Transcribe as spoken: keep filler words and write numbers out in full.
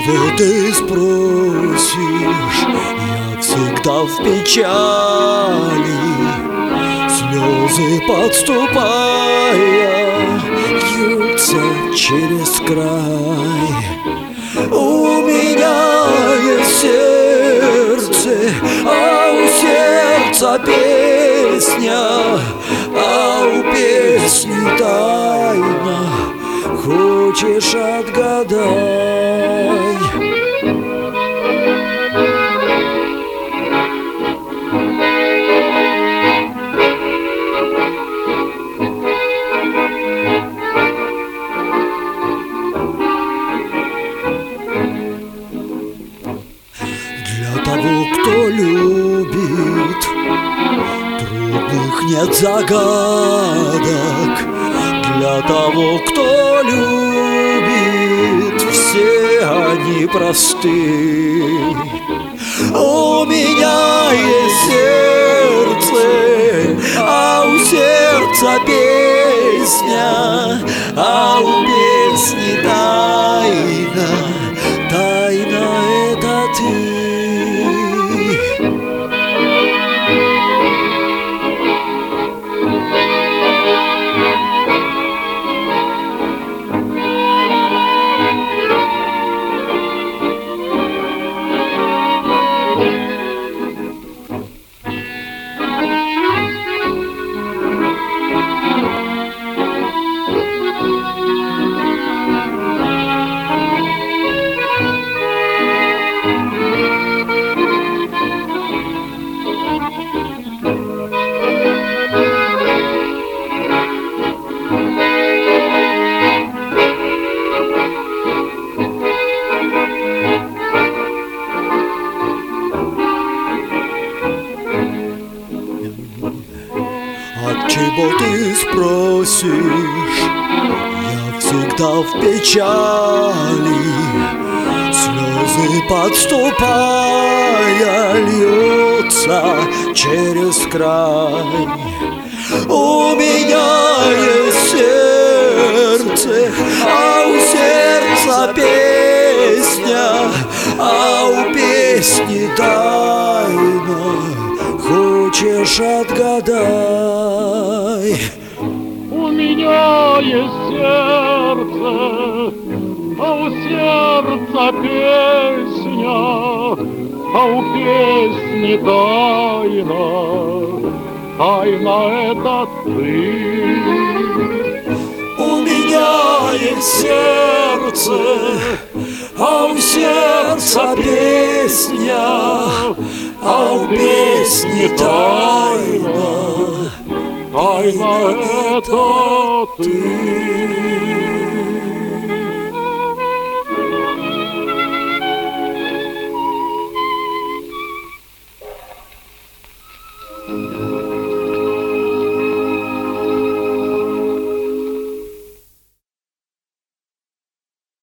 чего ты спросишь? Я всегда в печали, слезы подступая, льются через край. У меня есть сердце, а у сердца песня, а у песни тайна. Хочешь, отгадай. Для того, кто любит, трудных нет загадок. Для того, кто любит, все они просты. У меня есть сердце, а у сердца песня, а у песни тайна. Тайна — это ты. Отчего ты спросишь? Я всегда в печали, слезы подступая, льются через край. У меня есть сердце, а у сердца песня, а у песни тайна. Хочешь, отгадай. У меня есть сердце, а у сердца песня, а у песни тайна. Тайна — это ты. У меня есть сердце, а у сердца песня, а у песни тайна. Тайна — это ты.